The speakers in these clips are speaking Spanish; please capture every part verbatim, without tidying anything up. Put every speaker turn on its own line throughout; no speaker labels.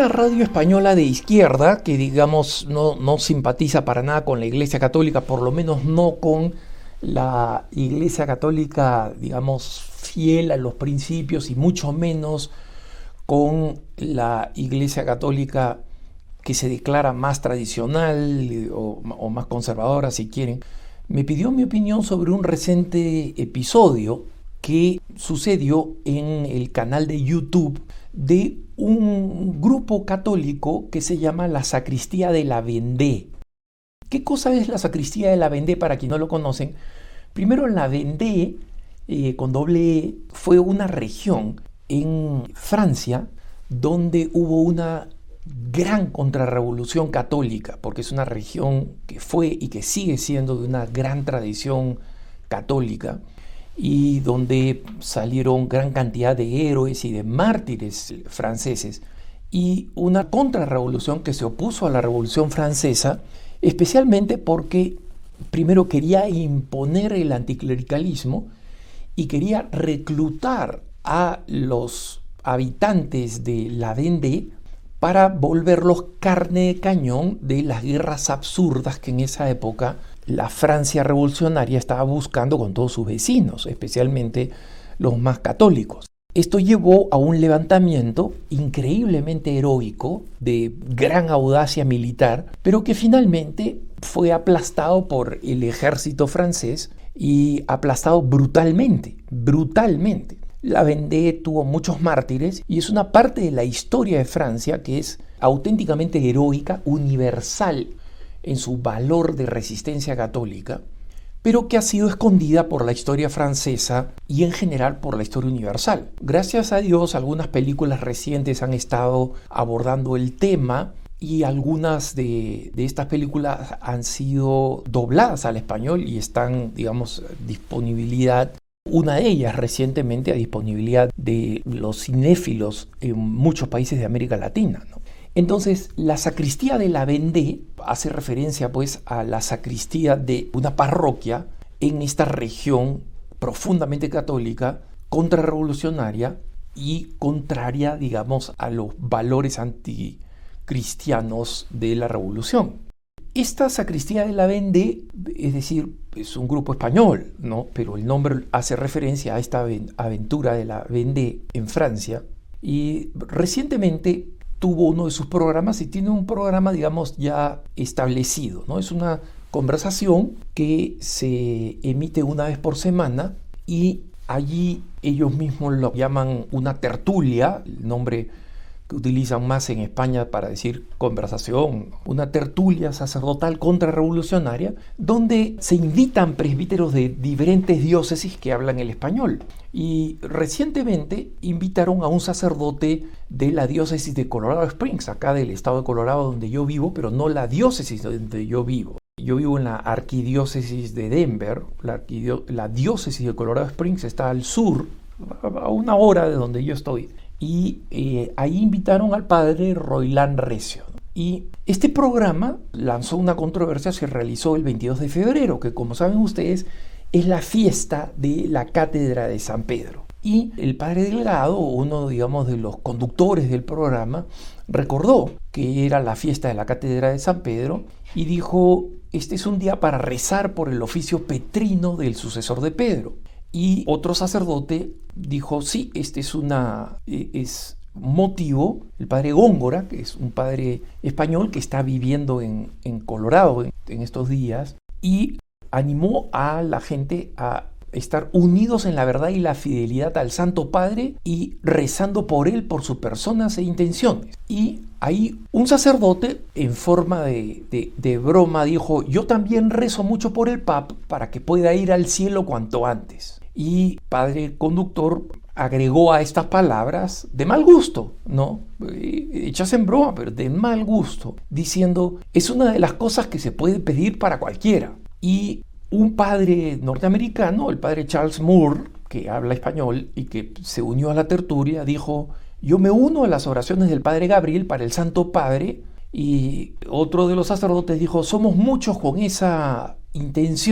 radio española de izquierda que, digamos, no, no simpatiza para nada con la Iglesia Católica, por lo menos no con la Iglesia Católica, digamos, fiel a los principios y mucho menos con la Iglesia Católica que se declara más tradicional o, o más conservadora, si quieren, me pidió mi opinión sobre un reciente episodio que sucedió en el canal de YouTube de un grupo católico que se llama la Sacristía de la Vendée. ¿Qué cosa es la Sacristía de la Vendée para quienes no lo conocen? Primero, la Vendée, eh, con doble E, fue una región en Francia donde hubo una gran contrarrevolución católica, porque es una región que fue y que sigue siendo de una gran tradición católica y donde salieron gran cantidad de héroes y de mártires franceses, y una contrarrevolución que se opuso a la Revolución Francesa, especialmente porque primero quería imponer el anticlericalismo y quería reclutar a los habitantes de la Vendée para volverlos carne de cañón de las guerras absurdas que en esa época la Francia revolucionaria estaba buscando con todos sus vecinos, especialmente los más católicos. Esto llevó a un levantamiento increíblemente heroico, de gran audacia militar, pero que finalmente fue aplastado por el ejército francés y aplastado brutalmente, brutalmente. La Vendée tuvo muchos mártires y es una parte de la historia de Francia que es auténticamente heroica, universal en su valor de resistencia católica, pero que ha sido escondida por la historia francesa y en general por la historia universal. Gracias a Dios, algunas películas recientes han estado abordando el tema y algunas de, de estas películas han sido dobladas al español y están, digamos, disponibilidad. Una de ellas recientemente a disponibilidad de los cinéfilos en muchos países de América Latina, ¿no? Entonces, la Sacristía de la Vendée hace referencia pues a la sacristía de una parroquia en esta región profundamente católica, contrarrevolucionaria y contraria, digamos, a los valores anticristianos de la revolución. Esta Sacristía de la Vendée, es decir, es un grupo español, ¿no? Pero el nombre hace referencia a esta aventura de la Vendée en Francia, y recientemente tuvo uno de sus programas y tiene un programa, digamos, ya establecido, ¿no? Es una conversación que se emite una vez por semana y allí ellos mismos lo llaman una tertulia, el nombre que utilizan más en España para decir conversación, una tertulia sacerdotal contrarrevolucionaria, donde se invitan presbíteros de diferentes diócesis que hablan el español. Y recientemente invitaron a un sacerdote de la diócesis de Colorado Springs, acá del estado de Colorado donde yo vivo, pero no la diócesis donde yo vivo. Yo vivo en la arquidiócesis de Denver. La, arquidio- la diócesis de Colorado Springs está al sur, a una hora de donde yo estoy. Y eh, ahí invitaron al padre Roilán Recio. Y este programa lanzó una controversia, se realizó el veintidós de febrero, que como saben ustedes es la fiesta de la Cátedra de San Pedro. Y el padre Delgado, uno, digamos, de los conductores del programa, recordó que era la fiesta de la Cátedra de San Pedro y dijo: este es un día para rezar por el oficio petrino del sucesor de Pedro. Y otro sacerdote dijo: sí, este es una es motivo. El padre Góngora, que es un padre español que está viviendo en, en Colorado en, en estos días, y animó a la gente a estar unidos en la verdad y la fidelidad al Santo Padre y rezando por él, por sus personas e intenciones. Y ahí un sacerdote, en forma de, de, de broma, dijo: yo también rezo mucho por el Papa para que pueda ir al cielo cuanto antes. Y padre conductor agregó a estas palabras de mal gusto, ¿no? Hechas en broma, pero de mal gusto, diciendo: es una de las cosas que se puede pedir para cualquiera. Y un padre norteamericano, el padre Charles Moore, que habla español y que se unió a la tertulia, dijo: yo me uno a las oraciones del padre Gabriel para el Santo Padre. Y otro de los sacerdotes dijo: somos muchos con esa intención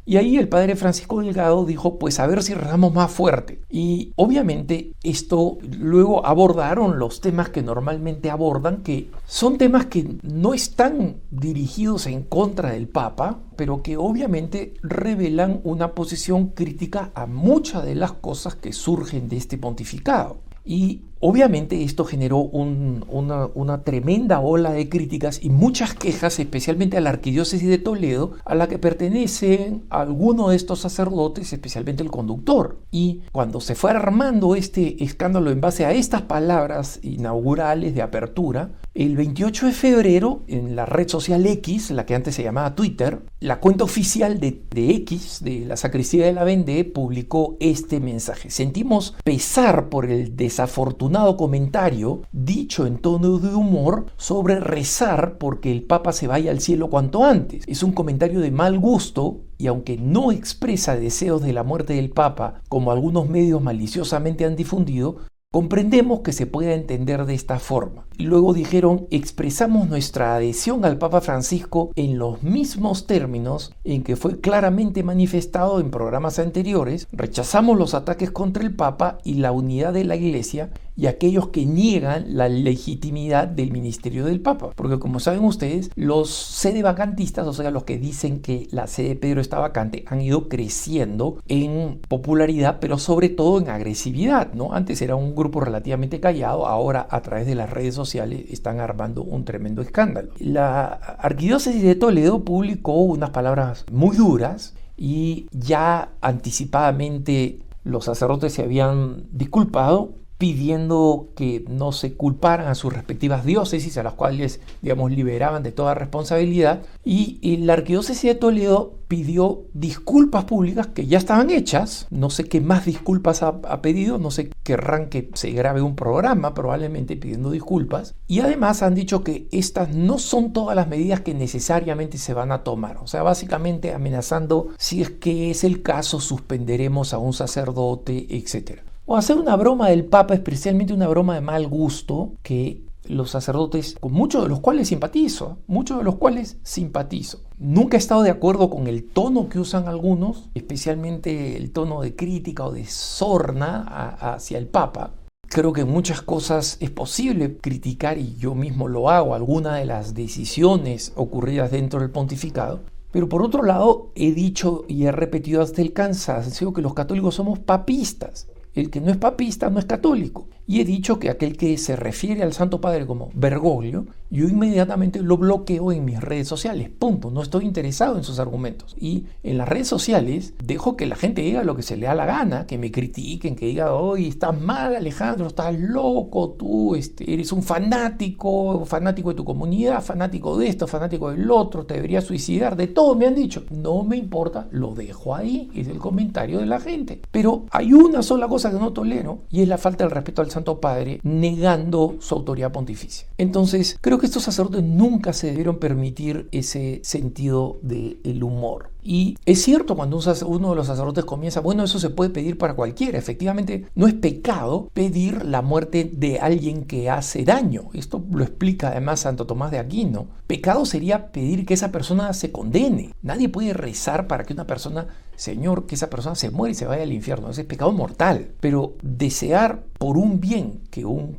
Y ahí el padre Francisco Delgado dijo, pues a ver si rezamos más fuerte. Y obviamente esto luego abordaron los temas que normalmente abordan, que son temas que no están dirigidos en contra del Papa, pero que obviamente revelan una posición crítica a muchas de las cosas que surgen de este pontificado. Y obviamente esto generó un, una, una tremenda ola de críticas y muchas quejas, especialmente a la arquidiócesis de Toledo, a la que pertenecen algunos de estos sacerdotes, especialmente el conductor. Y cuando se fue armando este escándalo en base a estas palabras inaugurales de apertura, el veintiocho de febrero, en la red social X, la que antes se llamaba Twitter, la cuenta oficial de, de X, de la Sacristía de la Vendée, publicó este mensaje. Sentimos pesar por el desafortunado comentario dicho en tono de humor sobre rezar porque el Papa se vaya al cielo cuanto antes. Es un comentario de mal gusto y aunque no expresa deseos de la muerte del Papa, como algunos medios maliciosamente han difundido, comprendemos que se pueda entender de esta forma. Y luego dijeron, expresamos nuestra adhesión al Papa Francisco en los mismos términos en que fue claramente manifestado en programas anteriores, rechazamos los ataques contra el Papa y la unidad de la Iglesia y aquellos que niegan la legitimidad del ministerio del Papa. Porque como saben ustedes, los sedevacantistas, o sea, los que dicen que la sede de Pedro está vacante, han ido creciendo en popularidad, pero sobre todo en agresividad, ¿no? Antes era un grupo relativamente callado, ahora a través de las redes sociales están armando un tremendo escándalo. La arquidiócesis de Toledo publicó unas palabras muy duras y ya anticipadamente los sacerdotes se habían disculpado, pidiendo que no se culparan a sus respectivas diócesis, a las cuales, digamos, liberaban de toda responsabilidad, y, y la arquidiócesis de Toledo pidió disculpas públicas que ya estaban hechas. No sé qué más disculpas ha, ha pedido, no sé, querrán que se grabe un programa probablemente pidiendo disculpas, y además han dicho que estas no son todas las medidas que necesariamente se van a tomar, o sea, básicamente amenazando, si es que es el caso, suspenderemos a un sacerdote, etcétera. O hacer una broma del Papa, especialmente una broma de mal gusto, que los sacerdotes, con muchos de los cuales simpatizo, muchos de los cuales simpatizo. Nunca he estado de acuerdo con el tono que usan algunos, especialmente el tono de crítica o de sorna a, hacia el Papa. Creo que en muchas cosas es posible criticar, y yo mismo lo hago, algunas de las decisiones ocurridas dentro del pontificado. Pero por otro lado, he dicho y he repetido hasta el cansancio que los católicos somos papistas. El que no es papista no es católico. Y he dicho que aquel que se refiere al Santo Padre como Bergoglio, yo inmediatamente lo bloqueo en mis redes sociales. Punto. No estoy interesado en sus argumentos. Y en las redes sociales dejo que la gente diga lo que se le da la gana, que me critiquen, que diga, oye, estás mal, Alejandro, estás loco, tú este, eres un fanático, fanático de tu comunidad, fanático de esto, fanático del otro, te deberías suicidar, de todo me han dicho. No me importa, lo dejo ahí, es el comentario de la gente. Pero hay una sola cosa que no tolero, y es la falta de respeto al Santo Padre, negando su autoridad pontificia. Entonces, creo que estos sacerdotes nunca se debieron permitir ese sentido del humor. Y es cierto, cuando un sacer, uno de los sacerdotes comienza, bueno, eso se puede pedir para cualquiera. Efectivamente, no es pecado pedir la muerte de alguien que hace daño. Esto lo explica además Santo Tomás de Aquino. Pecado sería pedir que esa persona se condene. Nadie puede rezar para que una persona, Señor, que esa persona se muera y se vaya al infierno. Ese es pecado mortal. Pero desear por un bien que un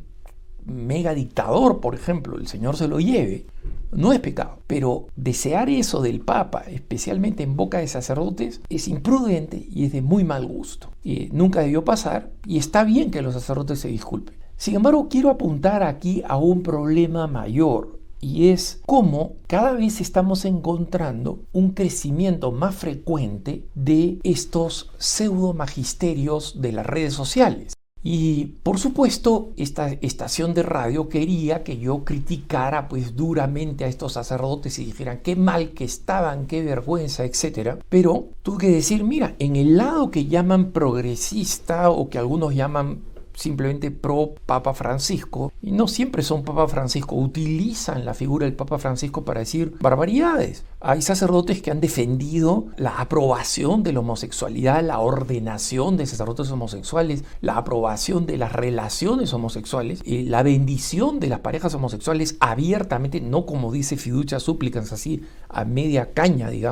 mega dictador, por ejemplo, el Señor se lo lleve, no es pecado. Pero desear eso del Papa, especialmente en boca de sacerdotes, es imprudente y es de muy mal gusto. Y nunca debió pasar, y está bien que los sacerdotes se disculpen. Sin embargo, quiero apuntar aquí a un problema mayor, y es cómo cada vez estamos encontrando un crecimiento más frecuente de estos pseudo magisterios de las redes sociales. Y por supuesto, esta estación de radio quería que yo criticara pues duramente a estos sacerdotes y dijeran qué mal que estaban, qué vergüenza, etcétera. Pero tuve que decir, mira, en el lado que llaman progresista o que algunos llaman simplemente pro Papa Francisco, y no siempre son Papa Francisco, utilizan la figura del Papa Francisco para decir barbaridades. Hay sacerdotes que han defendido la aprobación de la homosexualidad, la ordenación de sacerdotes homosexuales, la aprobación de las relaciones homosexuales, eh, la bendición de las parejas homosexuales abiertamente, no como dice Fiducia Supplicans, así a media caña, digamos,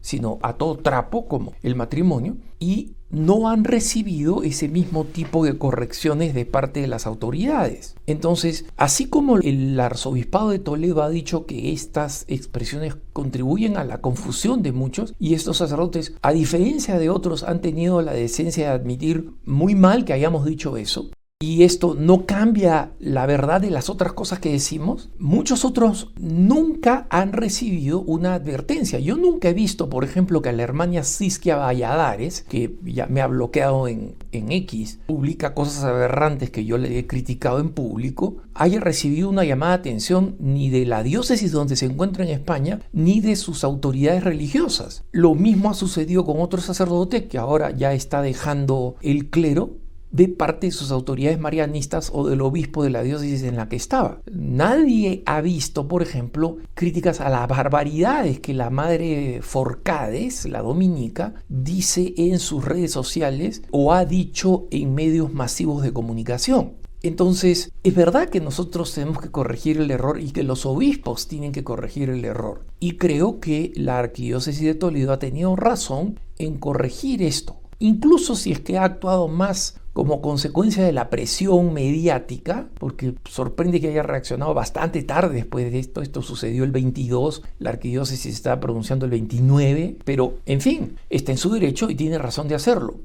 sino a todo trapo, como el matrimonio, y no han recibido ese mismo tipo de correcciones de parte de las autoridades. Entonces, así como el arzobispado de Toledo ha dicho que estas expresiones contribuyen a la confusión de muchos, y estos sacerdotes, a diferencia de otros, han tenido la decencia de admitir muy mal que hayamos dicho eso, y esto no cambia la verdad de las otras cosas que decimos, muchos otros nunca han recibido una advertencia. Yo nunca he visto, por ejemplo, que la hermana Siskia Valladares, que ya me ha bloqueado en, en X, publica cosas aberrantes que yo le he criticado en público, haya recibido una llamada de atención ni de la diócesis donde se encuentra en España, ni de sus autoridades religiosas. Lo mismo ha sucedido con otro sacerdote que ahora ya está dejando el clero, de parte de sus autoridades marianistas o del obispo de la diócesis en la que estaba. Nadie ha visto, por ejemplo, críticas a las barbaridades que la madre Forcades, la dominica, dice en sus redes sociales o ha dicho en medios masivos de comunicación. Entonces, es verdad que nosotros tenemos que corregir el error y que los obispos tienen que corregir el error. Y creo que la arquidiócesis de Toledo ha tenido razón en corregir esto. Incluso si es que ha actuado más como consecuencia de la presión mediática, porque sorprende que haya reaccionado bastante tarde después de esto. Esto sucedió el veintidós, la arquidiócesis estaba pronunciando el veintinueve, pero en fin, está en su derecho y tiene razón de hacerlo.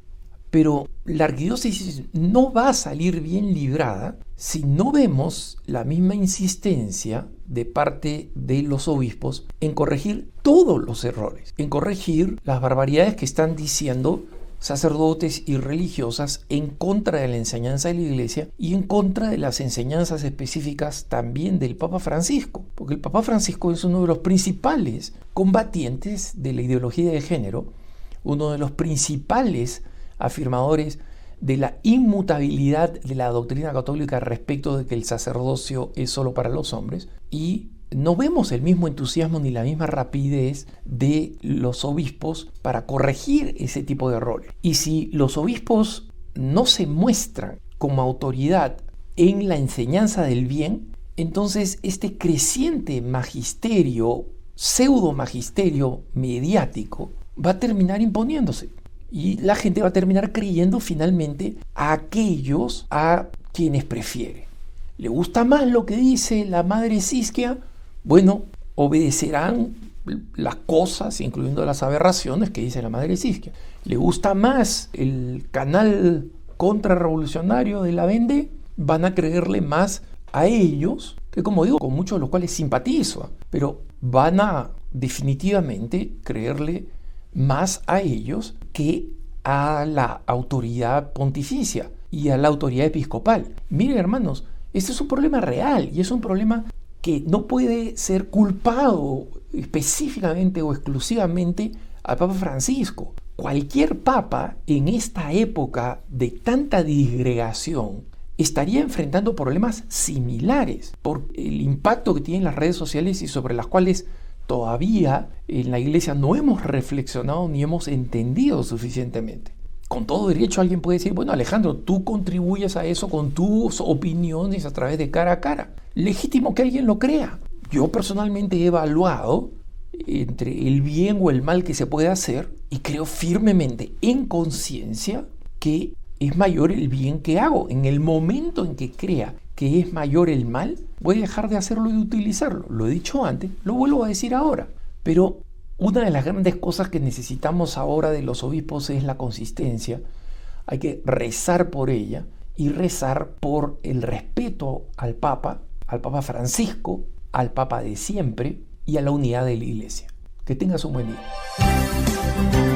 Pero la arquidiócesis no va a salir bien librada si no vemos la misma insistencia de parte de los obispos en corregir todos los errores, en corregir las barbaridades que están diciendo sacerdotes y religiosas en contra de la enseñanza de la Iglesia y en contra de las enseñanzas específicas también del Papa Francisco, porque el Papa Francisco es uno de los principales combatientes de la ideología de género, uno de los principales afirmadores de la inmutabilidad de la doctrina católica respecto de que el sacerdocio es solo para los hombres, y no vemos el mismo entusiasmo ni la misma rapidez de los obispos para corregir ese tipo de errores. Y si los obispos no se muestran como autoridad en la enseñanza del bien, entonces este creciente magisterio, pseudo magisterio mediático, va a terminar imponiéndose. Y la gente va a terminar creyendo finalmente a aquellos a quienes prefiere. ¿Le gusta más lo que dice la madre Siskia? Bueno, obedecerán las cosas, incluyendo las aberraciones que dice la madre Siskia. ¿Le gusta más el canal contrarrevolucionario de la Vende? Van a creerle más a ellos, que como digo, con muchos de los cuales simpatizo, pero van a definitivamente creerle más a ellos que a la autoridad pontificia y a la autoridad episcopal. Miren, hermanos, este es un problema real y es un problema que no puede ser culpado específicamente o exclusivamente al Papa Francisco. Cualquier papa en esta época de tanta disgregación estaría enfrentando problemas similares por el impacto que tienen las redes sociales y sobre las cuales todavía en la Iglesia no hemos reflexionado ni hemos entendido suficientemente. Con todo derecho alguien puede decir, bueno, Alejandro, tú contribuyes a eso con tus opiniones a través de Cara a Cara. Legítimo que alguien lo crea. Yo personalmente he evaluado entre el bien o el mal que se puede hacer y creo firmemente en conciencia que es mayor el bien que hago. En el momento en que crea que es mayor el mal, voy a dejar de hacerlo y de utilizarlo. Lo he dicho antes, lo vuelvo a decir ahora. Pero una de las grandes cosas que necesitamos ahora de los obispos es la consistencia. Hay que rezar por ella y rezar por el respeto al Papa, al Papa Francisco, al Papa de siempre y a la unidad de la Iglesia. Que tengas un buen día.